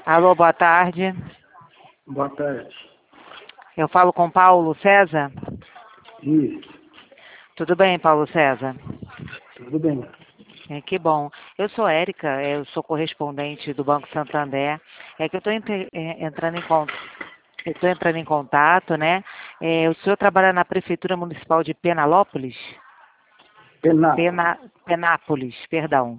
Alô, boa tarde. Boa tarde. Eu falo com Paulo César? Isso, Tudo bem, Paulo César? tudo bem. Que bom. Eu sou Érica, eu sou correspondente do Banco Santander. É que eu estou entrando em contato, né? O senhor trabalha na Prefeitura Municipal de Penalópolis? Penápolis. Penápolis, perdão.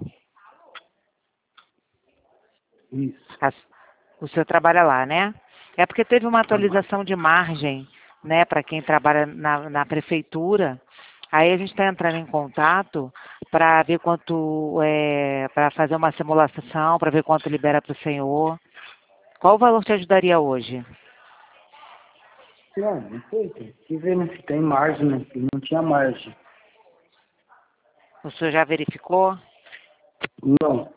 Isso. O senhor trabalha lá, né? É porque teve uma Trabalho. atualização de margem, né, para quem trabalha na prefeitura. Aí a gente está entrando em contato para ver quanto, para fazer uma simulação, para ver quanto libera para o senhor. Qual o valor te ajudaria hoje? Não sei. Tem que ver né, se tem margem, né? Se não tinha margem. O senhor já verificou? Não.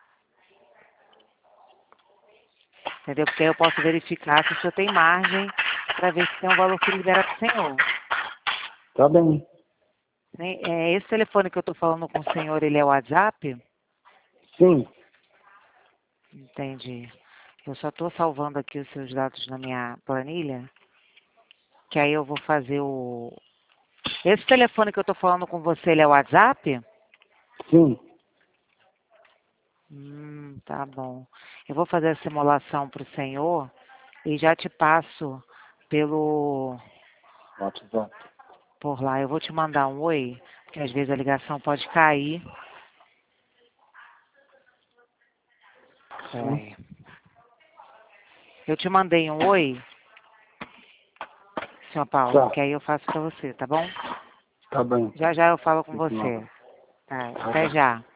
Entendeu? Porque aí eu posso verificar se o senhor tem margem para ver se tem um valor que libera para o senhor. Tá bem. Esse telefone que eu estou falando com o senhor, ele é o WhatsApp? Sim. Entendi. Eu só estou salvando aqui os seus dados na minha planilha, que aí eu vou fazer o... Esse telefone que eu estou falando com você, ele é o WhatsApp? Sim. Tá bom. Eu vou fazer a simulação para o senhor e já te passo pelo... WhatsApp. por lá. Eu vou te mandar um oi, porque às vezes a ligação pode cair. Sim. Peraí. Eu te mandei um oi, senhor Paulo, Tá. que aí eu faço para você, tá bom? Tá bem. Já já eu falo com Muito mal. você. Tá, Tá até bem. já.